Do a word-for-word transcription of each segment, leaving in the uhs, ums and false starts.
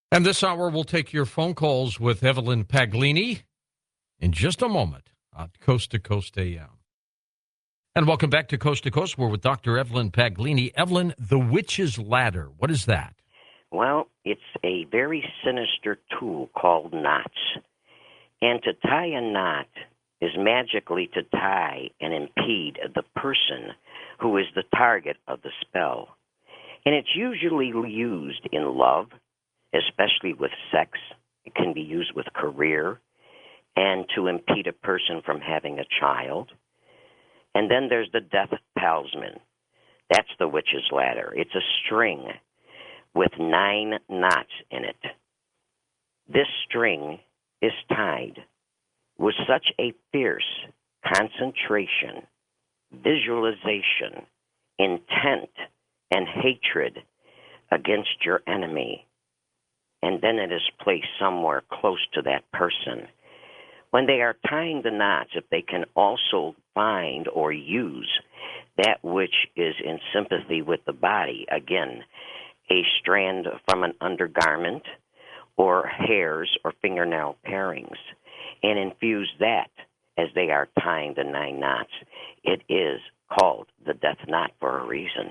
And this hour, we'll take your phone calls with Evelyn Paglini in just a moment on Coast to Coast A M. And welcome back to Coast to Coast. We're with Doctor Evelyn Paglini. Evelyn, the witch's ladder. What is that? Well, it's a very sinister tool called knots. And to tie a knot is magically to tie and impede the person who is the target of the spell. And it's usually used in love, especially with sex. It can be used with career and to impede a person from having a child. And then there's the death talisman. That's the witch's ladder. It's a string with nine knots in it. This string is tied with such a fierce concentration, visualization, intent, and hatred against your enemy. And then it is placed somewhere close to that person. When they are tying the knots, if they can also find or use that which is in sympathy with the body, again, a strand from an undergarment or hairs or fingernail parings, and infuse that as they are tying the nine knots, it is called the death knot for a reason.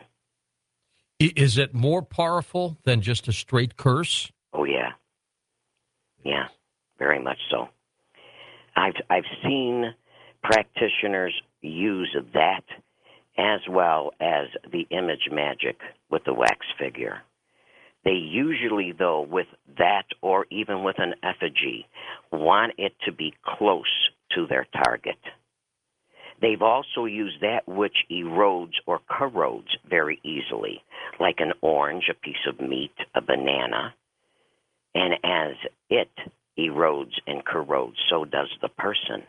Is it more powerful than just a straight curse? Oh, yeah. Yeah, very much so. I've I've seen practitioners use that as well as the image magic with the wax figure. They usually, though, with that or even with an effigy, want it to be close to their target. They've also used that which erodes or corrodes very easily, like an orange, a piece of meat, a banana. And as it erodes and corrodes, so does the person.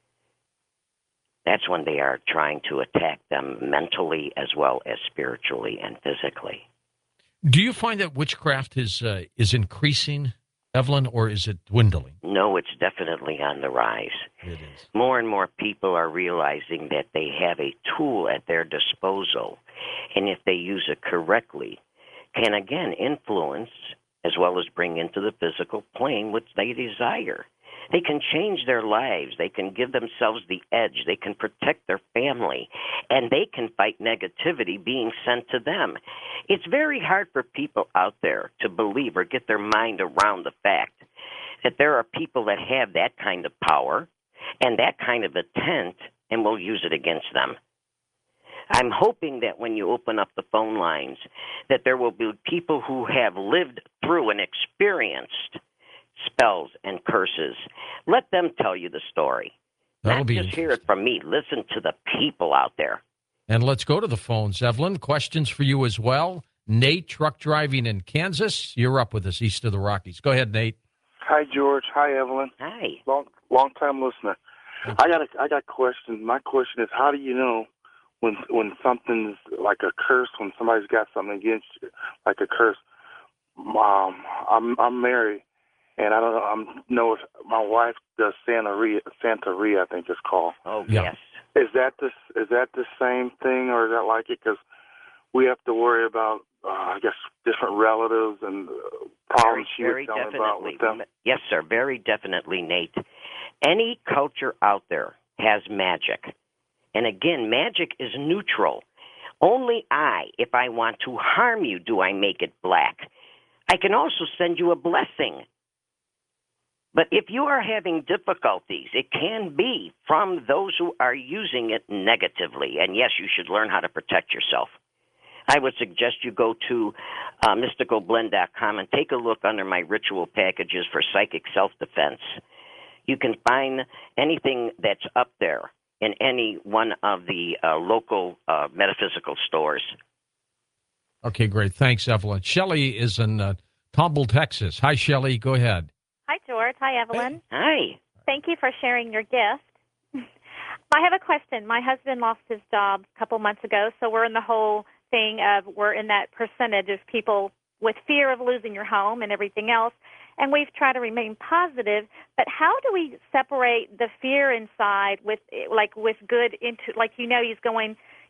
That's when they are trying to attack them mentally as well as spiritually and physically. Do you find that witchcraft is uh, is increasing, Evelyn, or is it dwindling? No, it's definitely on the rise. It is. More and more people are realizing that they have a tool at their disposal, and if they use it correctly, can again influence as well as bring into the physical plane what they desire. They can change their lives. They can give themselves the edge. They can protect their family. And they can fight negativity being sent to them. It's very hard for people out there to believe or get their mind around the fact that there are people that have that kind of power and that kind of intent and will use it against them. I'm hoping that when you open up the phone lines, that there will be people who have lived through and experienced spells and curses. Let them tell you the story. That'll Not be just hear it from me. Listen to the people out there. And let's go to the phones. Evelyn, questions for you as well. Nate, truck driving in Kansas. You're up with us east of the Rockies. Go ahead, Nate. Hi, George. Hi, Evelyn. Hi. Long, long time listener. I got a, I got a question. My question is, how do you know when when something's like a curse, when somebody's got something against you, like a curse? Um, I'm I'm married, and I don't know. I know if my wife does Santeria. Santeria, I think it's called. Oh, Yeah. yes. Is that the is that the same thing, or is that like it? Because we have to worry about, uh, I guess, different relatives and uh, problems she was very telling definitely. about with them. Yes, sir. Very definitely, Nate. Any culture out there has magic. And again, magic is neutral. Only I, if I want to harm you, do I make it black. I can also send you a blessing. But if you are having difficulties, it can be from those who are using it negatively. And yes, you should learn how to protect yourself. I would suggest you go to uh, mystical blend dot com and take a look under my ritual packages for psychic self-defense. You can find anything that's up there in any one of the uh, local uh, metaphysical stores. Okay, great. Thanks, Evelyn. Shelley is in uh, Tomball, Texas. Hi, Shelley. Go ahead. Hi, George. Hi, Evelyn. Hi. Thank you for sharing your gift. I have a question. My husband lost his job a couple months ago, so we're in the whole thing of we're in that percentage of people with fear of losing your home and everything else, and we've tried to remain positive. But how do we separate the fear inside with, like, with good into, like, you know, he's going,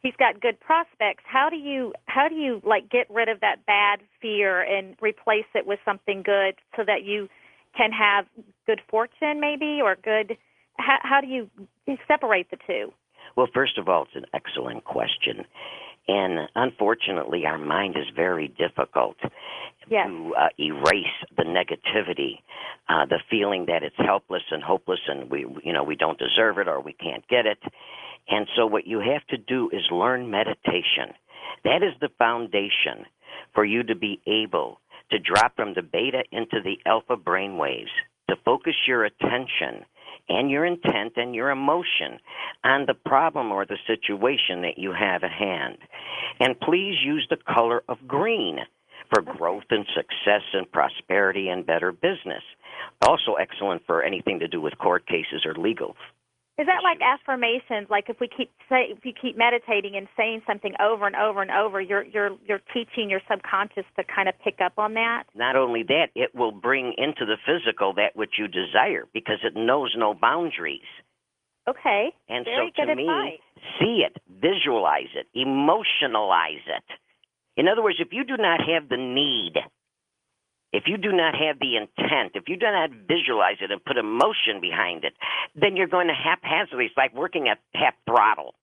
he's got good prospects. How do you how do you like get rid of that bad fear and replace it with something good so that you can have good fortune, maybe, or good? How, how do you separate the two? Well, first of all, it's an excellent question. And unfortunately, our mind is very difficult Yes. to uh, erase the negativity, uh, the feeling that it's helpless and hopeless, and we, you know, we don't deserve it or we can't get it. And so, what you have to do is learn meditation. That is the foundation for you to be able to drop from the beta into the alpha brainwaves, to focus your attention and your intent and your emotion on the problem or the situation that you have at hand. And please use the color of green for growth and success and prosperity and better business. Also excellent for anything to do with court cases or legal. Is that like affirmations? Like if we keep say, if you keep meditating and saying something over and over and over, you're you're you're teaching your subconscious to kind of pick up on that? Not only that, it will bring into the physical that which you desire because it knows no boundaries. Okay. And Very so to good me, advice. see it, visualize it, emotionalize it. In other words, if you do not have the need, if you do not have the intent, if you do not visualize it and put emotion behind it, then you're going to haphazardly. It's like working at half throttle.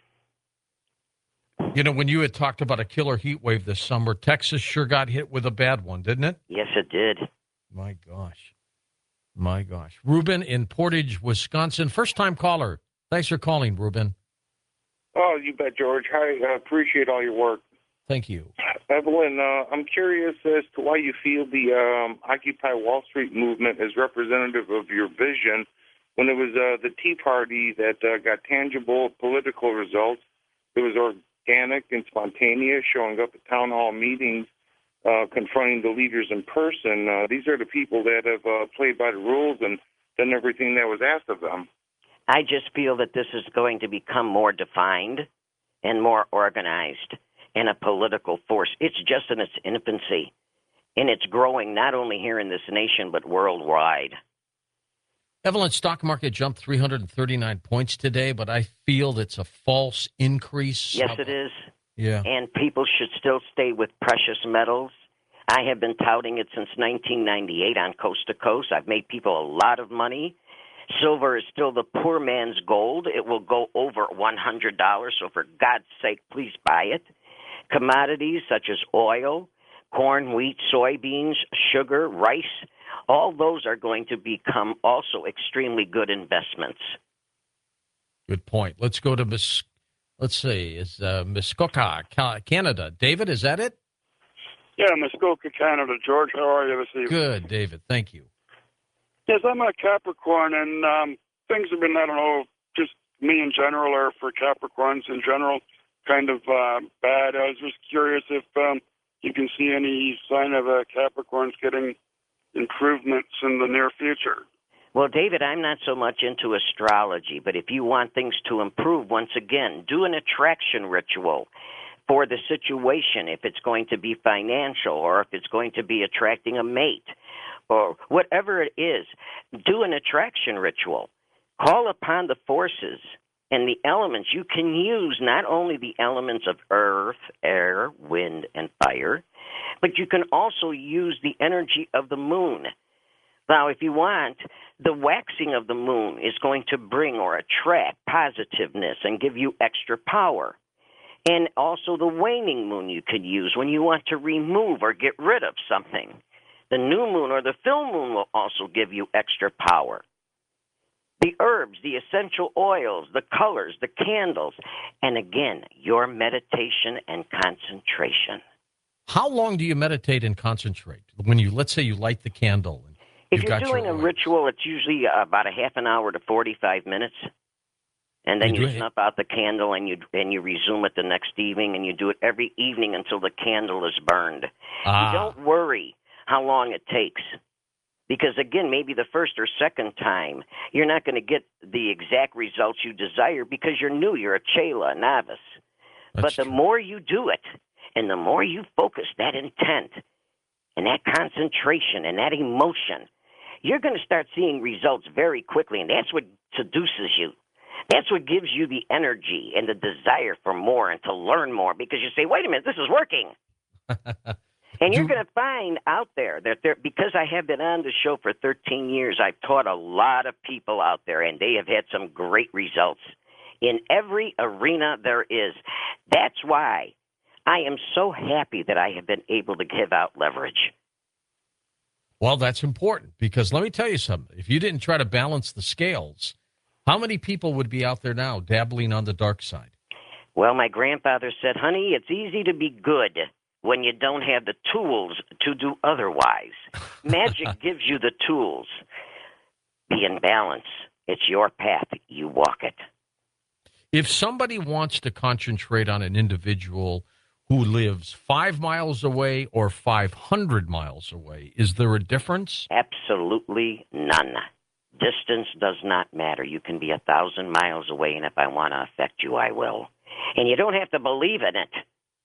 You know, when you had talked about a killer heat wave this summer, Texas sure got hit with a bad one, didn't it? Yes, it did. My gosh. My gosh. Ruben in Portage, Wisconsin. First-time caller. Thanks for calling, Ruben. Oh, you bet, George. I uh, appreciate all your work. Thank you. Evelyn, uh, I'm curious as to why you feel the um, Occupy Wall Street movement is representative of your vision when it was uh, the Tea Party that uh, got tangible political results. It was organic and spontaneous, showing up at town hall meetings, uh, confronting the leaders in person. Uh, these are the people that have uh, played by the rules and done everything that was asked of them. I just feel that this is going to become more defined and more organized and a political force. It's just in its infancy, and it's growing not only here in this nation but worldwide. Evelyn, stock market jumped three hundred thirty-nine points today, but I feel it's a false increase. Yes, it is. Yeah. And people should still stay with precious metals. I have been touting it since nineteen ninety-eight on Coast to Coast. I've made people a lot of money. Silver is still the poor man's gold. It will go over one hundred dollars, so for God's sake, please buy it. Commodities such as oil, corn, wheat, soybeans, sugar, rice, all those are going to become also extremely good investments. Good point. Let's go to Miss, let's see, is uh, Muskoka, Canada. David, is that it? Yeah, Muskoka, Canada. George, how are you this evening? Good, David. Thank you. Yes, I'm a Capricorn, and um, things have been, I don't know, just me in general, or for Capricorns in general, kind of uh, bad. I was just curious if um, you can see any sign of uh, Capricorns getting improvements in the near future. Well, David, I'm not so much into astrology, but if you want things to improve, once again, do an attraction ritual for the situation, if it's going to be financial or if it's going to be attracting a mate or whatever it is. Do an attraction ritual. Call upon the forces and the elements. You can use not only the elements of earth, air, wind, and fire, but you can also use the energy of the moon. Now, if you want, the waxing of the moon is going to bring or attract positiveness and give you extra power. And also the waning moon you could use when you want to remove or get rid of something. The new moon or the full moon will also give you extra power. The herbs, the essential oils, the colors, the candles, and again, your meditation and concentration. How long do you meditate and concentrate? When you, let's say you light the candle. And if you've you're got doing your a oils. ritual, it's usually about a half an hour to forty-five minutes. And then You you, do it- snuff out the candle and you and you resume it the next evening, and you do it every evening until the candle is burned. Ah. You don't worry how long it takes. Because, again, maybe the first or second time, you're not going to get the exact results you desire because you're new. You're a chela, a novice. That's but the true. more you do it and the more you focus that intent and that concentration and that emotion, you're going to start seeing results very quickly, and that's what seduces you. That's what gives you the energy and the desire for more and to learn more because you say, wait a minute, this is working. And you're Do- going to find out there that there, because I have been on the show for thirteen years, I've taught a lot of people out there, and they have had some great results in every arena there is. That's why I am so happy that I have been able to give out leverage. Well, that's important because let me tell you something. If you didn't try to balance the scales, how many people would be out there now dabbling on the dark side? Well, my grandfather said, honey, it's easy to be good when you don't have the tools to do otherwise. Magic gives you the tools. Be in balance. It's your path. You walk it. If somebody wants to concentrate on an individual who lives five miles away or five hundred miles away, is there a difference? Absolutely none. Distance does not matter. You can be a thousand miles away, and if I want to affect you, I will. And you don't have to believe in it.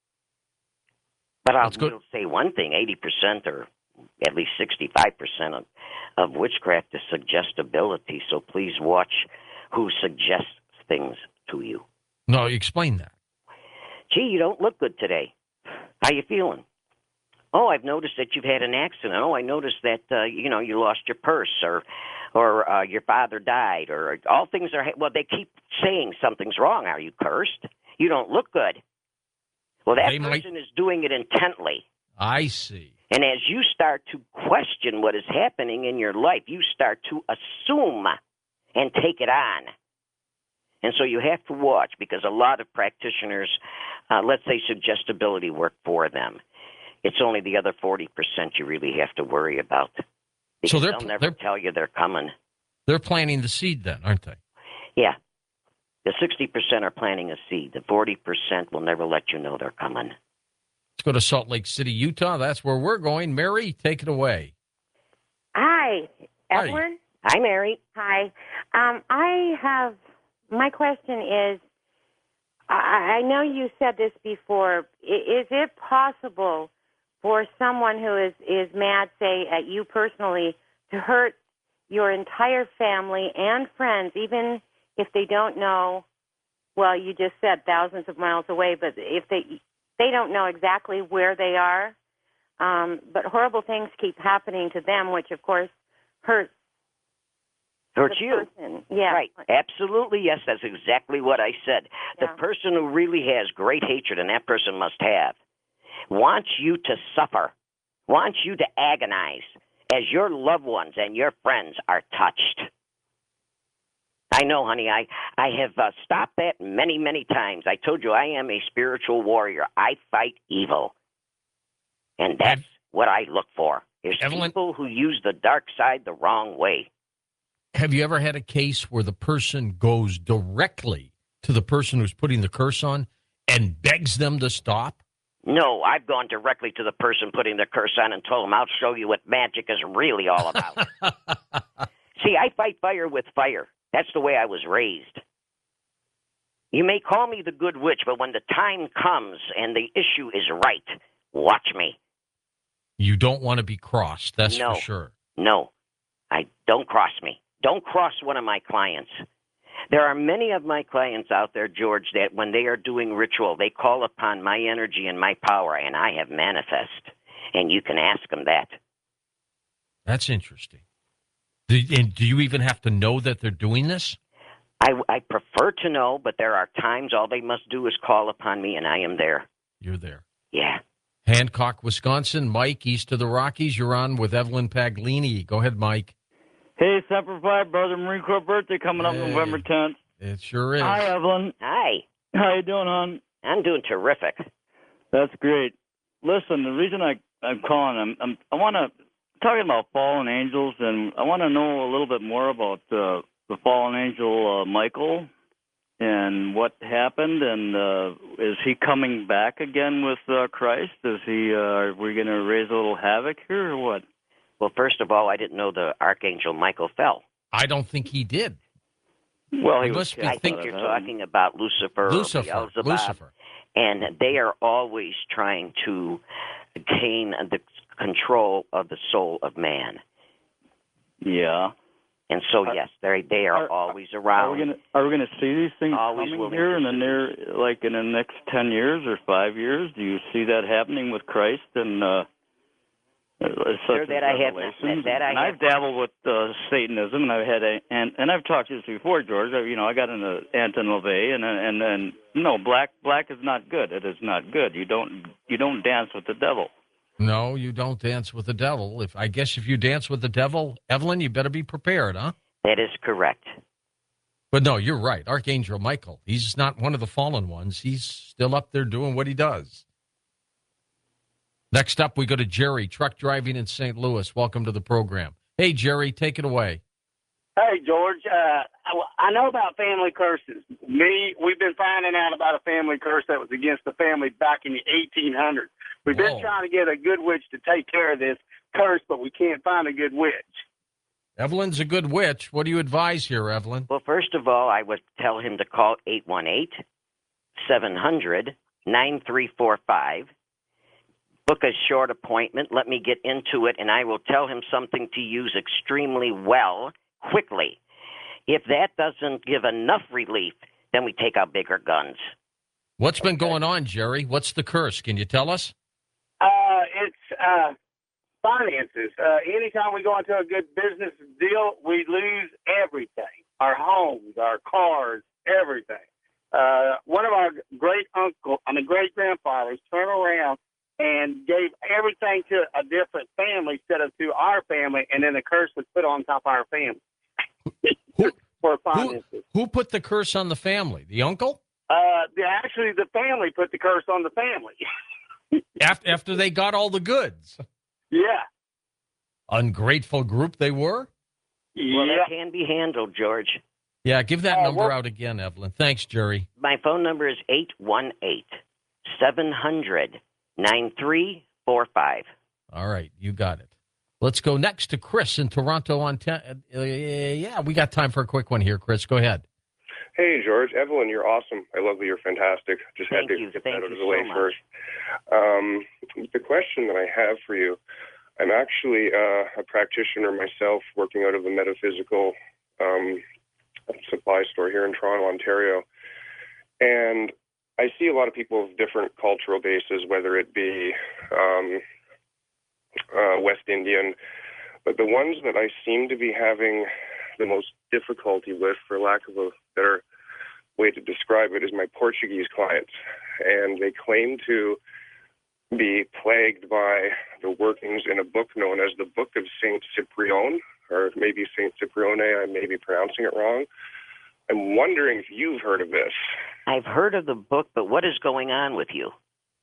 But I'll will say one thing, eighty percent or at least sixty-five percent of, of witchcraft is suggestibility, so please watch who suggests things to you. No, explain that. Gee, you don't look good today. How you feeling? Oh, I've noticed that you've had an accident. Oh, I noticed that, uh, you know, you lost your purse or or uh, your father died or all things are, well, they keep saying something's wrong. Are you cursed? You don't look good. Well, that They person might... is doing it intently. I see. And as you start to question what is happening in your life, you start to assume and take it on. And so you have to watch because a lot of practitioners, uh, let's say suggestibility work for them. It's only the other forty percent you really have to worry about. Because So they're, they'll never they're, tell you they're coming. they're planting the seed then, aren't they? Yeah. The sixty percent are planting a seed. The forty percent will never let you know they're coming. Let's go to Salt Lake City, Utah. That's where we're going. Mary, take it away. Hi, Hi. Evelyn. Hi, Mary. Hi. Um, I have, my question is, I, I know you said this before. I- Is it possible for someone who is, is mad, say, at you personally, to hurt your entire family and friends, even if they don't know, well, you just said thousands of miles away, but if they they don't know exactly where they are, um, but horrible things keep happening to them, which, of course, hurts Hurts the you. person. Yeah. Right. Absolutely, yes. That's exactly what I said. Yeah. The person who really has great hatred, and that person must have, wants you to suffer, wants you to agonize as your loved ones and your friends are touched. I know, honey. I, I have uh, stopped that many, many times. I told you I am a spiritual warrior. I fight evil. And that's Ev- what I look for. There's Evelyn- people who use the dark side the wrong way. Have you ever had a case where the person goes directly to the person who's putting the curse on and begs them to stop? No, I've gone directly to the person putting the curse on and told them, I'll show you what magic is really all about. See, I fight fire with fire. That's the way I was raised. You may call me the good witch, but when the time comes and the issue is right, watch me. You don't want to be crossed, that's No. for sure. No, I don't cross me. Don't cross one of my clients. There are many of my clients out there, George, that when they are doing ritual, they call upon my energy and my power, and I have manifest. And you can ask them that. That's interesting. Do, and do you even have to know that they're doing this? I, I prefer to know, but there are times all they must do is call upon me, and I am there. You're there. Yeah. Hancock, Wisconsin. Mike, east of the Rockies. You're on with Evelyn Paglini. Go ahead, Mike. Hey, Semper Fi, brother Marine Corps birthday coming up Hey. November tenth. It sure is. Hi, Evelyn. Hi. How you doing, hon? I'm doing terrific. That's great. Listen, the reason I I'm calling, I'm, I'm I want to talking about fallen angels, and I want to know a little bit more about uh, the fallen angel uh, Michael and what happened, and uh, is he coming back again with uh, Christ? Is he? Uh, are we going to raise a little havoc here, or what? Well, first of all, I didn't know the Archangel Michael fell. I don't think he did. Well, he You was must be I cast think out of you're heaven. talking about Lucifer, or Lucifer. Beelzebub, Lucifer. and they are always trying to gain the control of the soul of man. Yeah. And so, Are- yes, they they are, are- always Are around. we gonna Are we gonna see these things Always coming willing here to in the see. near, like in the next ten years or five years? Do you see that happening with Christ and uh, uh, such Sure, as that I have not- Revelations? that I and have I've dabbled with uh, Satanism, and I've had a and and I've talked to this before, George. I, you know, I got into Anton LaVey, and and and no, black black is not good. It is not good. You don't you don't dance with the devil. No, you don't dance with the devil. If I guess if you dance with the devil, Evelyn, you better be prepared, huh? That is correct. But no, you're right. Archangel Michael, he's not one of the fallen ones. He's still up there doing what he does. Next up, we go to Jerry, truck driving in Saint Louis. Welcome to the program. Hey, Jerry, take it away. Hey, George. Uh, I, I know about family curses. Me, we've been finding out about a family curse that was against the family back in the eighteen hundreds. We've Whoa. been trying to get a good witch to take care of this curse, but we can't find a good witch. Evelyn's a good witch. What do you advise here, Evelyn? Well, first of all, I would tell him to call eight one eight, seven hundred, nine three four five. Book a short appointment. Let me get into it, and I will tell him something to use extremely well, quickly. If that doesn't give enough relief, then we take out bigger guns. What's been going on, Jerry? What's the curse? Can you tell us? Uh, it's uh, finances. Uh, anytime we go into a good business deal, we lose everything. Our homes, our cars, everything. Uh, one of our great uncle, I mean great grandfathers, turned around and gave everything to a different family instead of to our family, and then the curse was put on top of our family Who, for who, finances. who put the curse on the family? The uncle? Uh, the, actually, the family put the curse on the family. After, after they got all the goods. Yeah. Ungrateful group they were? Well, yeah. that can be handled, George. Yeah, give that Uh, number well- out again, Evelyn. Thanks, Jerry. My phone number is eight one eight, seven hundred, nine three four five. All right, you got it. Let's go next to Chris in Toronto, Ontario. Uh, yeah, we got time for a quick one here, Chris. Go ahead. Hey, George. Evelyn, you're awesome. I love that you're fantastic. Just Thank had to you. get Thank that out you of the way so much. first. Um, the question that I have for you, I'm actually uh, a practitioner myself working out of a metaphysical um, supply store here in Toronto, Ontario. And I see a lot of people of different cultural bases, whether it be um, uh, West Indian, but the ones that I seem to be having the most difficulty with, for lack of a better way to describe it, is my Portuguese clients. And they claim to be plagued by the workings in a book known as the Book of Saint Cyprian, or maybe Saint Ciprione. I may be pronouncing it wrong. I'm wondering if you've heard of this. I've heard of the book, but what is going on with you?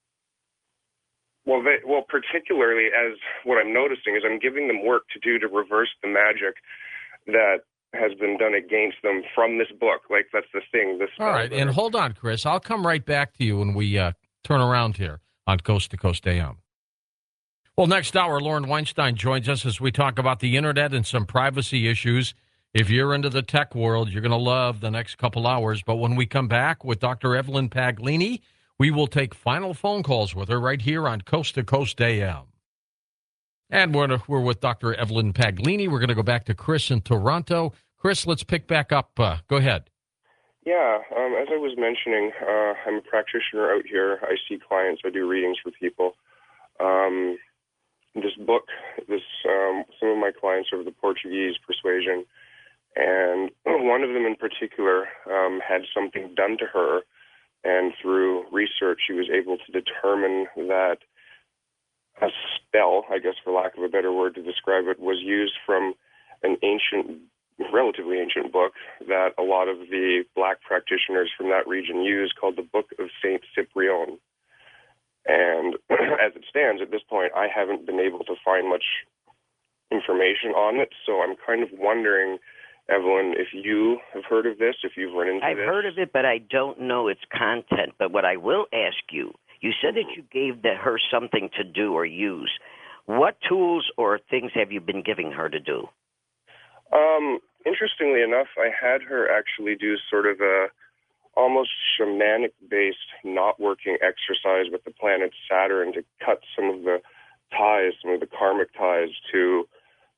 Well, they, well, particularly as what I'm noticing is I'm giving them work to do to reverse the magic that has been done against them from this book. Like, that's the thing. This All right, and hold on, Chris. I'll come right back to you when we uh, turn around here on Coast to Coast A M. Well, next hour, Lauren Weinstein joins us as we talk about the internet and some privacy issues. If you're into the tech world, you're going to love the next couple hours. But when we come back with Doctor Evelyn Paglini, we will take final phone calls with her right here on Coast to Coast A M. And we're, we're with Doctor Evelyn Paglini. We're going to go back to Chris in Toronto. Chris, let's pick back up. Uh, go ahead. Yeah, um, as I was mentioning, uh, I'm a practitioner out here. I see clients. I do readings for people. Um, this book, this um, some of my clients are of the Portuguese persuasion, and one of them in particular um, had something done to her, and through research, she was able to determine that a spell, I guess for lack of a better word to describe it, was used from an ancient, relatively ancient book that a lot of the black practitioners from that region use, called the Book of Saint Cyprian. And as it stands at this point, I haven't been able to find much information on it, so I'm kind of wondering, Evelyn, if you have heard of this, if you've run into I've this. heard of it, but I don't know its content. But what I will ask you, you said that you gave the, her something to do or use. What tools or things have you been giving her to do? Um, interestingly enough, I had her actually do sort of a almost shamanic-based not working exercise with the planet Saturn to cut some of the ties, some of the karmic ties to, in this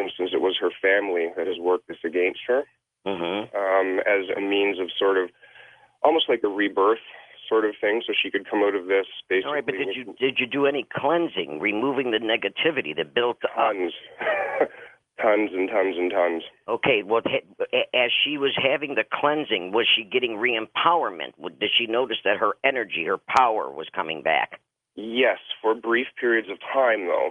instance, it was her family that has worked this against her Mm-hmm. um, as a means of sort of almost like a rebirth sort of thing, so she could come out of this basically. All right, but did you did you do any cleansing, removing the negativity that built up? Tons. Tons and tons and tons. Okay, well, ha- as she was having the cleansing, was she getting re-empowerment? Did she notice that her energy, her power was coming back? Yes, for brief periods of time, though.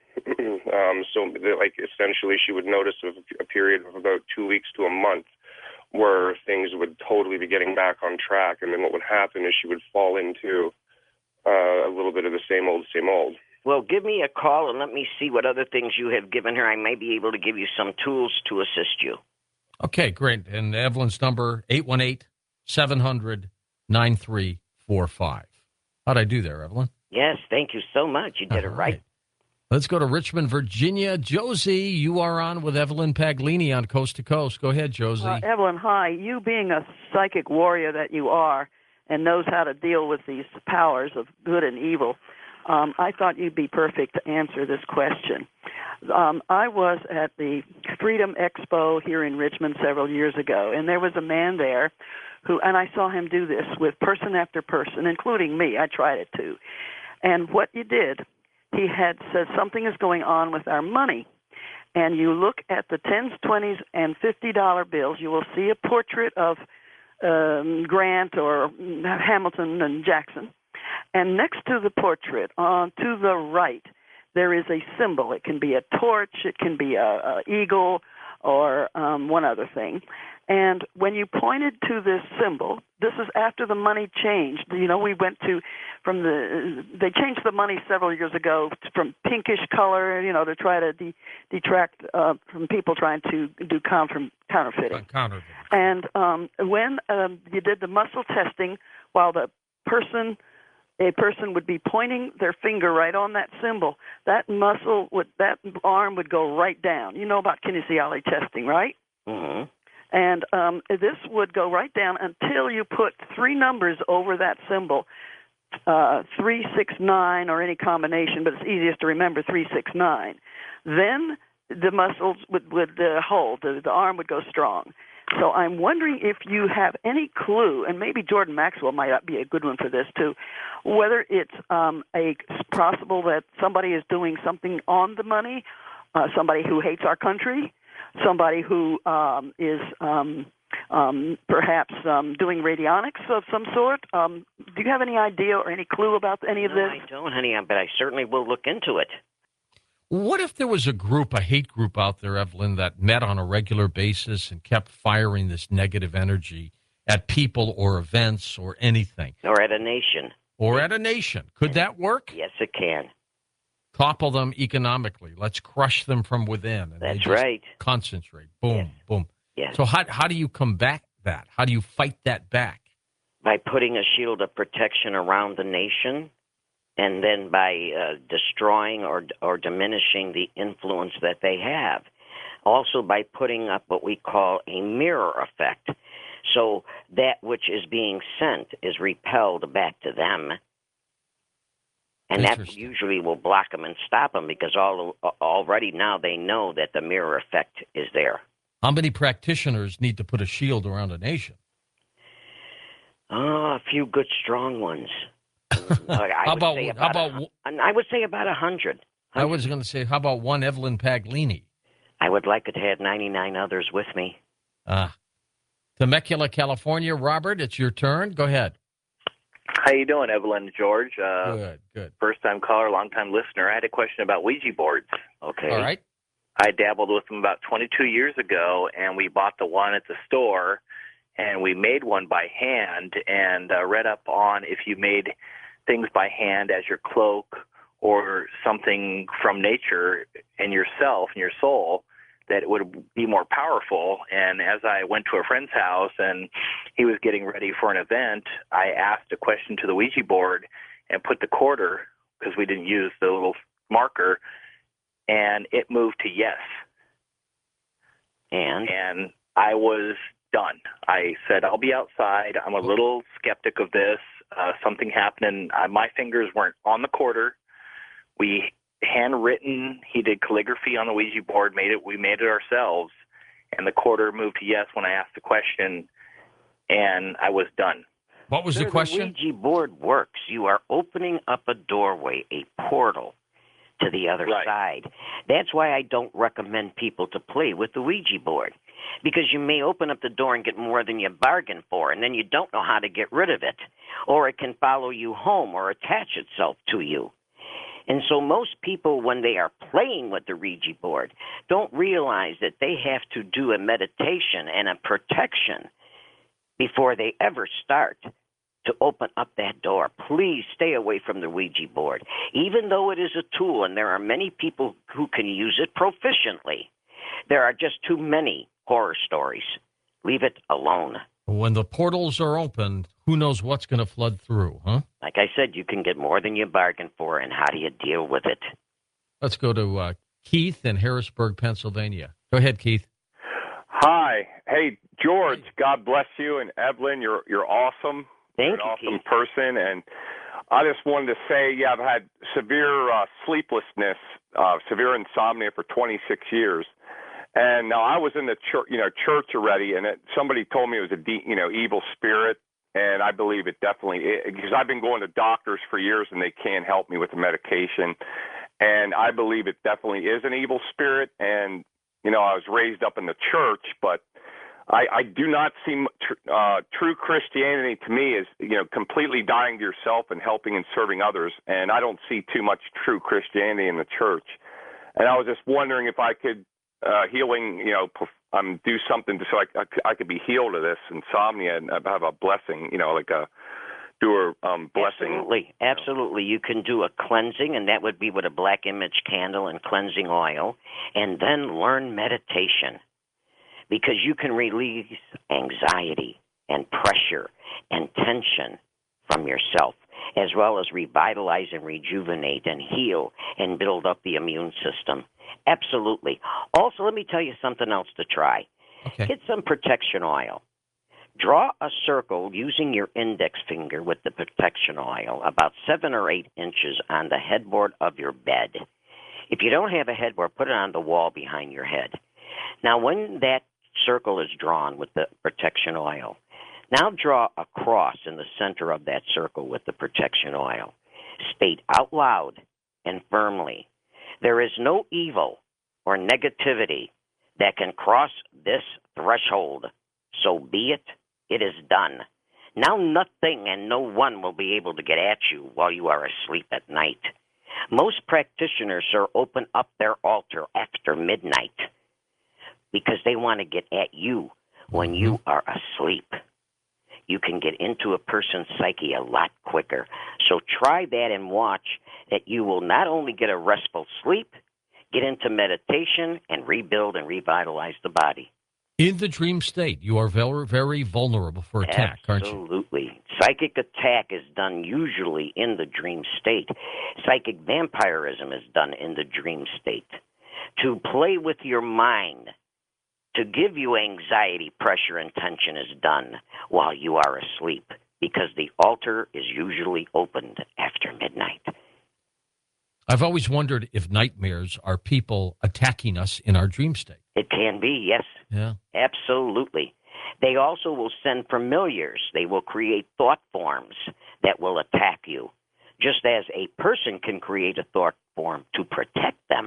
um, so, like, essentially, she would notice a period of about two weeks to a month where things would totally be getting back on track, and then what would happen is she would fall into uh, a little bit of the same old, same old. Well, give me a call and let me see what other things you have given her. I may be able to give you some tools to assist you. Okay, great. And Evelyn's number, eight one eight, seven hundred, nine three four five. How'd I do there, Evelyn? Yes, thank you so much. You did All it right. right. Let's go to Richmond, Virginia. Josie, you are on with Evelyn Paglini on Coast to Coast. Go ahead, Josie. Uh, Evelyn, hi. You being a psychic warrior that you are and knows how to deal with these powers of good and evil, um, I thought you'd be perfect to answer this question. Um, I was at the Freedom Expo here in Richmond several years ago, and there was a man there who, and I saw him do this with person after person, including me. I tried it too. And what you did, he had said something is going on with our money. And you look at the tens, twenties, and fifty dollar bills, you will see a portrait of um, Grant or Hamilton and Jackson. And next to the portrait, on to the right, there is a symbol. It can be a torch, it can be a, a eagle, or um, one other thing. And when you pointed to this symbol, this is after the money changed. You know, we went to, from the, they changed the money several years ago from pinkish color, you know, to try to de- detract uh, from people trying to do counter- counterfeiting. Counterfeit. And um, when um, you did the muscle testing, while the person, a person would be pointing their finger right on that symbol, that muscle would, that arm would go right down. You know about kinesiology testing, right? Mm-hmm. And um, this would go right down until you put three numbers over that symbol, uh, three, six, nine, or any combination, but it's easiest to remember three, six, nine. Then the muscles would, would uh, hold, the, the arm would go strong. So I'm wondering if you have any clue, and maybe Jordan Maxwell might be a good one for this too, whether it's um, a possible that somebody is doing something on the money, uh, somebody who hates our country, somebody who um, is um, um, perhaps um, doing radionics of some sort. Um, do you have any idea or any clue about any of No, this? I don't, honey, but I certainly will look into it. What if there was a group, a hate group out there, Evelyn, that met on a regular basis and kept firing this negative energy at people or events or anything? Or at a nation. Or at a nation. Could that work? Yes, it can. Topple them economically. Let's crush them from within. And That's they just right. Concentrate. Boom, Yes. boom. Yes. So how how do you combat that? How do you fight that back? By putting a shield of protection around the nation, and then by uh, destroying or or diminishing the influence that they have. Also by putting up what we call a mirror effect. So that which is being sent is repelled back to them. And that usually will block them and stop them because all, already now they know that the mirror effect is there. How many practitioners need to put a shield around a nation? Oh, a few good, strong ones. I how would about, say how about, about a, I would say about a hundred. I was going to say, how about one Evelyn Paglini? I would like it to have ninety-nine others with me. Ah. Temecula, California. Robert, it's your turn. Go ahead. How you doing, Evelyn George? Uh, good, good. First-time caller, long-time listener. I had a question about Ouija boards. Okay. All right. I dabbled with them about twenty-two years ago, and we bought the one at the store, and we made one by hand and uh, read up on if you made things by hand as your cloak or something from nature and yourself and your soul, that it would be more powerful. And as I went to a friend's house and he was getting ready for an event, I asked a question to the Ouija board and put the quarter, because we didn't use the little marker, and it moved to yes. And? And I was done. I said, I'll be outside. I'm a little skeptic of this. Uh, something happened, and uh, my fingers weren't on the quarter. We handwritten. He did calligraphy on the Ouija board. Made it. We made it ourselves, and the quarter moved to yes when I asked the question, and I was done. What was Sir, the question? The Ouija board works. You are opening up a doorway, a portal to the other Right. side. That's why I don't recommend people to play with the Ouija board, because you may open up the door and get more than you bargained for, and then you don't know how to get rid of it, or it can follow you home or attach itself to you. And so most people, when they are playing with the Ouija board, don't realize that they have to do a meditation and a protection before they ever start to open up that door. Please stay away from the Ouija board. Even though it is a tool and there are many people who can use it proficiently, there are just too many horror stories. Leave it alone. When the portals are open, who knows what's going to flood through, huh? Like I said, you can get more than you bargained for, and how do you deal with it? Let's go to uh, Keith in Harrisburg, Pennsylvania. Go ahead, Keith. Hi. Hey, George, God bless you. And Evelyn, you're you're awesome. Thank you're an you, awesome Keith. person. And I just wanted to say, yeah, I've had severe uh, sleeplessness, uh, severe insomnia for twenty-six years. And now I was in the church, you know, church already, and it, somebody told me it was a de- you know evil spirit, and I believe it definitely is, because I've been going to doctors for years and they can't help me with the medication, and I believe it definitely is an evil spirit. And you know, I was raised up in the church, but I, I do not see tr- uh, true Christianity to me is you know completely dying to yourself and helping and serving others, and I don't see too much true Christianity in the church. And I was just wondering if I could. Uh, healing, you know, um, do something to, so I, I, I could be healed of this insomnia and have a blessing, you know, like a do a um, blessing. Absolutely, absolutely. You can do a cleansing, and that would be with a black image candle and cleansing oil, and then learn meditation, because you can release anxiety and pressure and tension from yourself, as well as revitalize and rejuvenate and heal and build up the immune system. Absolutely. Also, let me tell you something else to try. Okay. Get some protection oil. Draw a circle using your index finger with the protection oil about seven or eight inches on the headboard of your bed. If you don't have a headboard, put it on the wall behind your head. Now, when that circle is drawn with the protection oil, now draw a cross in the center of that circle with the protection oil. State out loud and firmly, there is no evil or negativity that can cross this threshold. So be it, it is done. Now nothing and no one will be able to get at you while you are asleep at night. Most practitioners, sir, open up their altar after midnight because they want to get at you when you are asleep. You can get into a person's psyche a lot quicker. So try that and watch that you will not only get a restful sleep, get into meditation, and rebuild and revitalize the body. In the dream state, you are very, very vulnerable for attack, aren't you? Absolutely. Psychic attack is done usually in the dream state. Psychic vampirism is done in the dream state. To play with your mind, to give you anxiety, pressure, and tension is done while you are asleep, because the altar is usually opened after midnight. I've always wondered if nightmares are people attacking us in our dream state. It can be, yes. Yeah. Absolutely. They also will send familiars. They will create thought forms that will attack you, just as a person can create a thought form to protect them.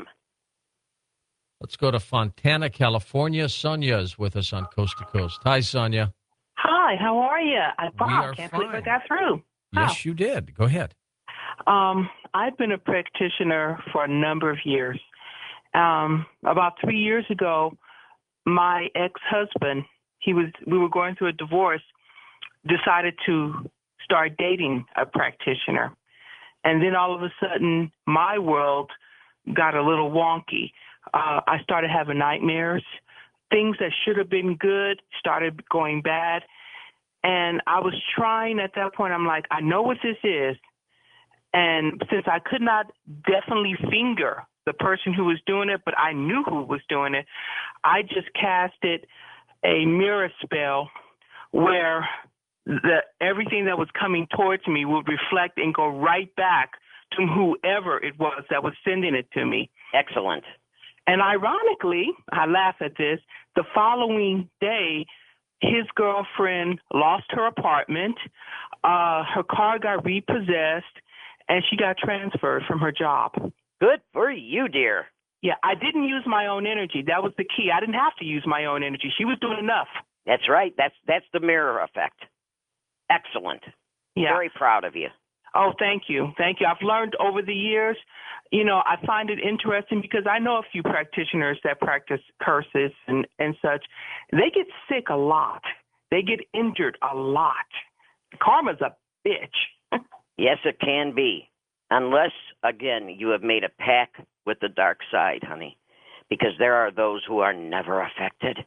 Let's go to Fontana, California. Sonia is with us on Coast to Coast. Hi, Sonia. Hi, how are you? I, We wow, are can't fine. believe I got through. Yes, you did. Go ahead. Um, I've been a practitioner for a number of years. Um, about three years ago, my ex-husband, he was we were going through a divorce, decided to start dating a practitioner. And then all of a sudden, my world got a little wonky. Uh, I started having nightmares. Things that should have been good started going bad. And I was trying at that point, I'm like, I know what this is. And since I could not definitely finger the person who was doing it, but I knew who was doing it, I just casted a mirror spell where the, everything that was coming towards me would reflect and go right back to whoever it was that was sending it to me. Excellent. And ironically, I laugh at this, the following day, his girlfriend lost her apartment, uh, her car got repossessed, and she got transferred from her job. Good for you, dear. Yeah, I didn't use my own energy. That was the key. I didn't have to use my own energy. She was doing enough. That's right. That's that's the mirror effect. Excellent. Yeah. Very proud of you. Oh, thank you. Thank you. I've learned over the years, you know, I find it interesting because I know a few practitioners that practice curses and, and such. They get sick a lot. They get injured a lot. Karma's a bitch. Yes, it can be. Unless, again, you have made a pact with the dark side, honey. Because there are those who are never affected.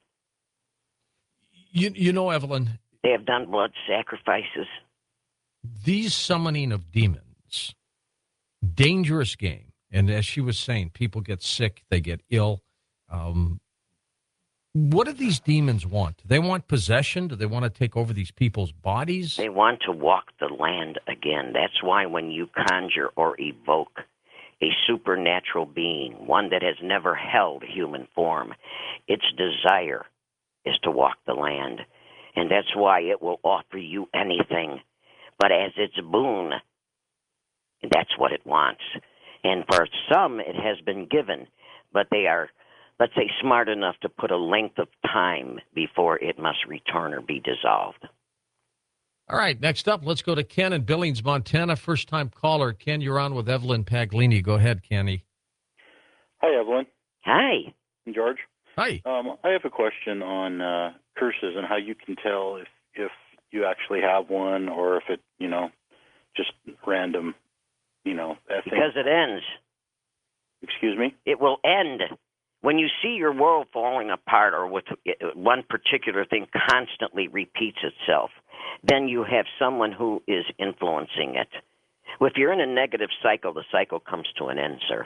You, you know, Evelyn. They have done blood sacrifices. These summoning of demons, dangerous game. And as she was saying, people get sick, they get ill. Um, what do these demons want? Do they want possession? Do they want to take over these people's bodies? They want to walk the land again. That's why when you conjure or evoke a supernatural being, one that has never held human form, its desire is to walk the land. And that's why it will offer you anything. But as its boon, that's what it wants. And for some, it has been given, but they are, let's say, smart enough to put a length of time before it must return or be dissolved. All right, next up, let's go to Ken in Billings, Montana. First-time caller. Ken, you're on with Evelyn Paglini. Go ahead, Kenny. Hi, Evelyn. Hi. George. Hi. Um, I have a question on uh, curses and how you can tell if, if you actually have one or if it, you know, just random, you know. Because it ends. Excuse me? It will end. When you see your world falling apart or with one particular thing constantly repeats itself, then you have someone who is influencing it. If you're in a negative cycle, the cycle comes to an end, sir.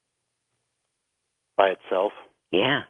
By itself? Yeah.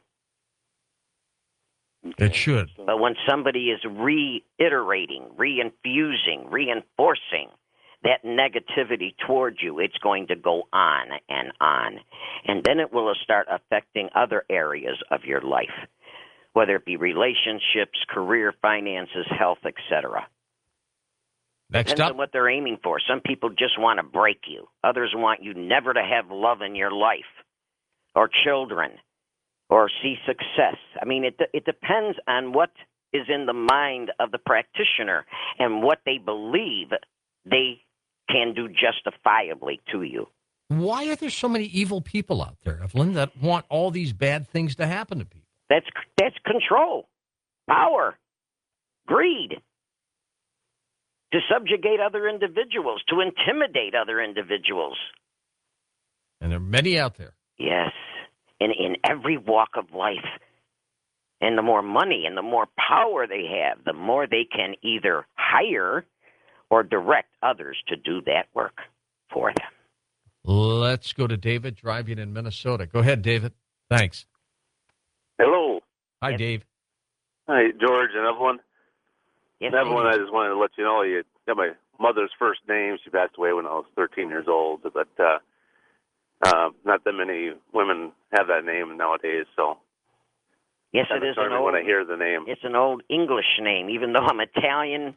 It should. But when somebody is reiterating, reinfusing, reinforcing that negativity towards you, it's going to go on and on. And then it will start affecting other areas of your life, whether it be relationships, career, finances, health, et cetera. Next Depends up. on what they're aiming for. Some people just want to break you. Others want you never to have love in your life or children or see success. I mean, it it depends on what is in the mind of the practitioner and what they believe they can do justifiably to you. Why are there so many evil people out there, Evelyn, that want all these bad things to happen to people? That's that's control, power, greed, to subjugate other individuals, to intimidate other individuals. And there are many out there. Yes, in in every walk of life. And the more money and the more power they have, the more they can either hire or direct others to do that work for them. Let's go to David driving in Minnesota. Go ahead, David. Thanks. Hello. Hi, Dave. Hi, George and Evelyn. Yes, Evelyn, I just wanted to let you know you got my mother's first name. She passed away when I was thirteen years old, but uh, uh, not that many women have that name nowadays, so. Yes, it is an old, when I hear the name. It's an old English name, even though I'm Italian.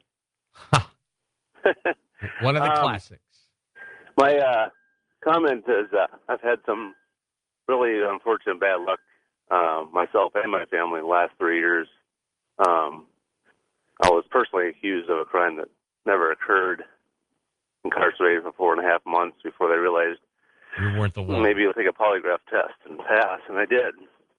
One of the um, classics. My uh, comment is uh, I've had some really unfortunate bad luck uh, myself and my family the last three years. Um, I was personally accused of a crime that never occurred, incarcerated for four and a half months before they realized you weren't the one. Maybe you'll take a polygraph test and pass, and I did.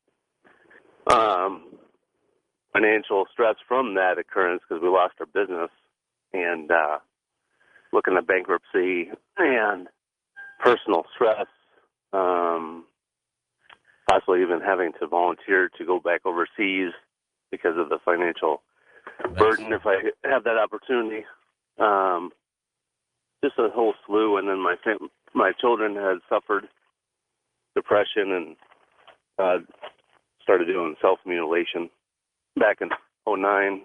Um, financial stress from that occurrence because we lost our business and uh, looking at bankruptcy and personal stress, um, possibly even having to volunteer to go back overseas because of the financial That's... burden if I have that opportunity. Um, just a whole slew, and then my fam- my children had suffered depression and uh, started doing self-mutilation back in oh nine.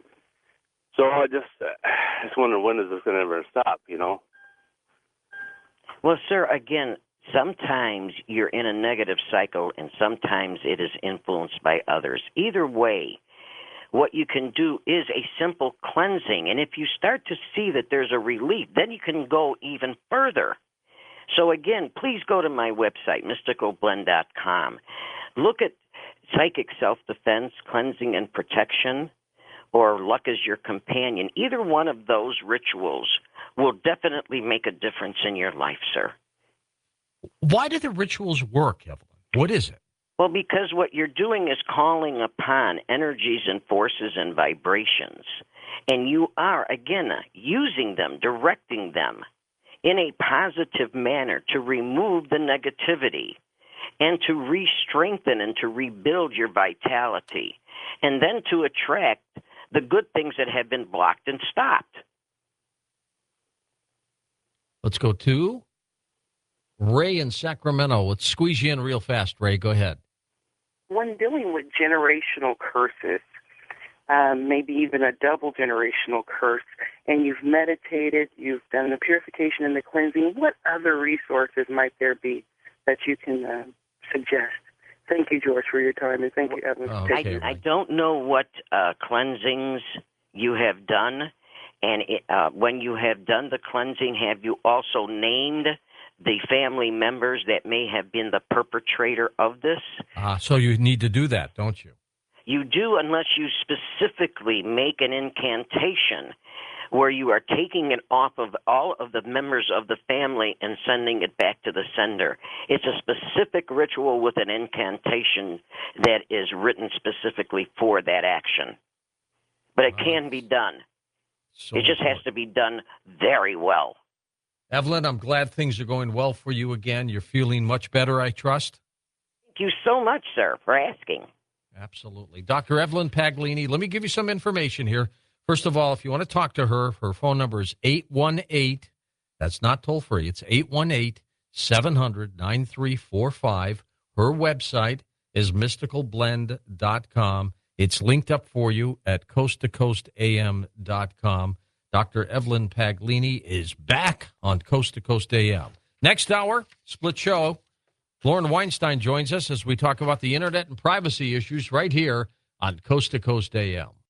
So I just, I just wonder when is this going to ever stop, you know? Well, sir, again, sometimes you're in a negative cycle and sometimes it is influenced by others. Either way, what you can do is a simple cleansing. And if you start to see that there's a relief, then you can go even further. So again, please go to my website, mystical blend dot com. Look at psychic self-defense, cleansing and protection, or luck is your companion. Either one of those rituals will definitely make a difference in your life, sir. Why do the rituals work, Evelyn? What is it? Well, because what you're doing is calling upon energies and forces and vibrations. And you are, again, using them, directing them in a positive manner to remove the negativity and to re-strengthen and to rebuild your vitality, and then to attract the good things that have been blocked and stopped. Let's go to Ray in Sacramento. Let's squeeze you in real fast, Ray. Go ahead. When dealing with generational curses, um, maybe even a double generational curse, and you've meditated, you've done the purification and the cleansing, what other resources might there be that you can uh, suggest? Thank you, George, for your time, and thank you, Evan. Oh, for okay, taking I, I don't know what uh, cleansings you have done, and it, uh, when you have done the cleansing, have you also named the family members that may have been the perpetrator of this? Uh, so you need to do that, don't you? You do, unless you specifically make an incantation where you are taking it off of all of the members of the family and sending it back to the sender. It's a specific ritual with an incantation that is written specifically for that action. But it can be done. So it just has to be done very well. Evelyn, I'm glad things are going well for you again. You're feeling much better, I trust? Thank you so much, sir, for asking. Absolutely. Doctor Evelyn Paglini, let me give you some information here. First of all, if you want to talk to her, her phone number is eight one eight, that's not toll free, it's eight one eight, seven hundred, nine three four five. Her website is mystical blend dot com. It's linked up for you at coast to coast a m dot com. Doctor Evelyn Paglini is back on Coast to Coast A M. Next hour, split show. Lauren Weinstein joins us as we talk about the internet and privacy issues right here on Coast to Coast A M.